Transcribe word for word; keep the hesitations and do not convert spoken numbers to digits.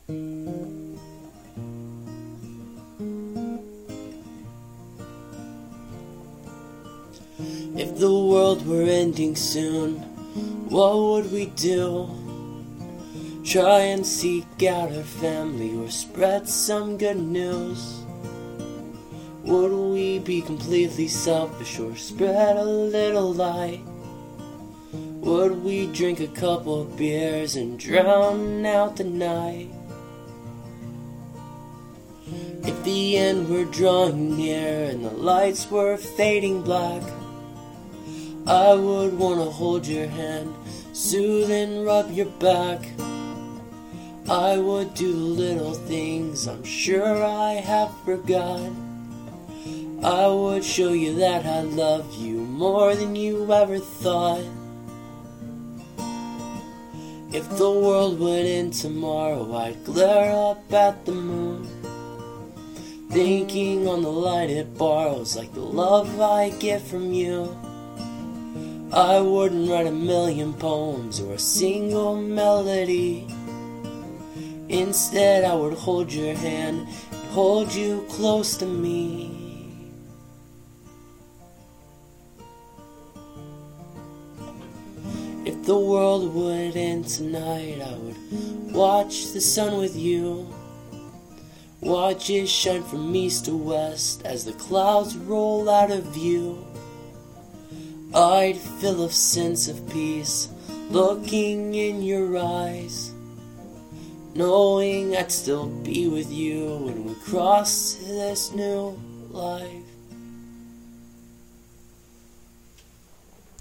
If the world were ending soon, what would we do? Try and seek out our family or spread some good news? Would we be completely selfish or spread a little light? Would we drink a couple of beers and drown out the night? If the end were drawing near and the lights were fading black, I would want to hold your hand, soothe and rub your back. I would do the little things I'm sure I have forgot. I would show you that I love you more than you ever thought. If the world would end tomorrow, I'd glare up at the moon, thinking on the light it borrows like the love I get from you. I wouldn't write a million poems or a single melody. Instead, I would hold your hand and hold you close to me. If the world would end tonight, I would watch the sun with you, watch it shine from east to west as the clouds roll out of view. I'd feel a sense of peace looking in your eyes, knowing I'd still be with you when we cross this new life.